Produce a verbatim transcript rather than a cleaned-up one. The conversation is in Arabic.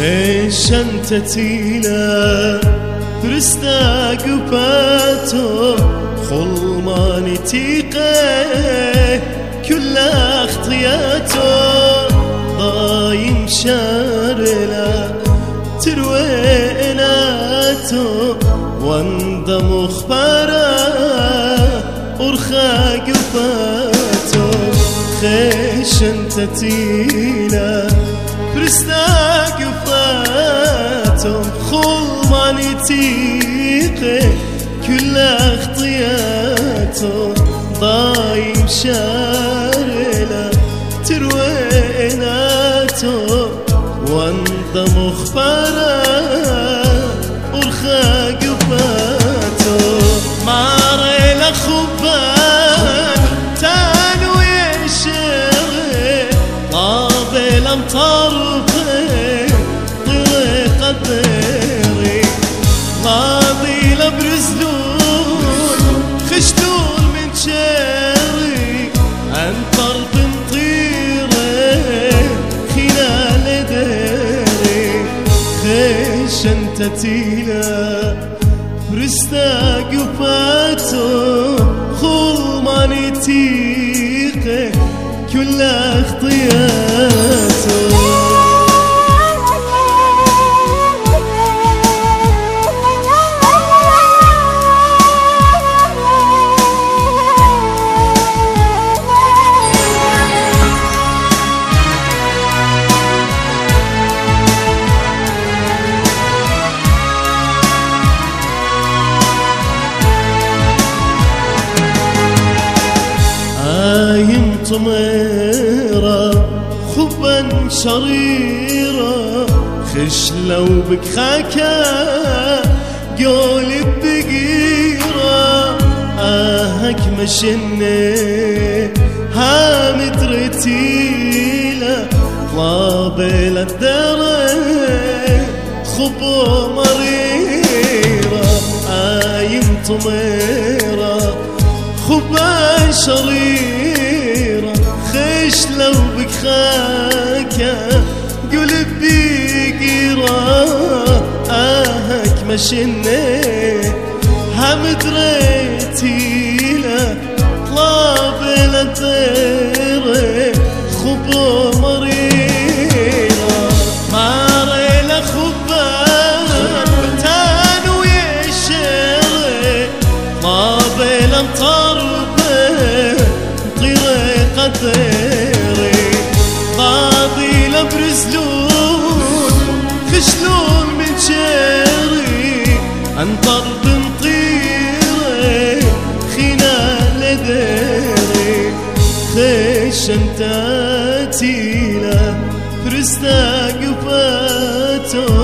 خيشن تتيلا برستا قباتو خلماني تيقه كل اختياتو ضايم شارلا ترويناتو واند مخبرا ورخا قباتو خيشن تتيلا برستا قباتو خلماني تيقه كل اختياتو ضايم شارلا ترويناتو واند مخبرا ورخا قباتو ماري لخبان تانو يشري طابل امطار طريق الديري غاضي لبرزلون خشتون من شاري عن طرف نطيره خلال ديري خيشن تتيلا برستا قباتو خلماني تيقه كل اختياتو طميرة خبا شريرة خشلو بك خاكا قولي بقيرة آهك مشني هامد رتيلة طابل الدري خبو مريرة آيم طميرة خبا شريرة خشلو بك خاكا قلب بقيرة آهك مشني همد ريتيلة طلابل الديري خبو مريرة ماري لخبان بتانو يشري طابل امطار طريق الديري غاضي لبرزلون خشلون من شاري عن طرف نطيره خلال ديري خيشن تاتيلا برستا قباتو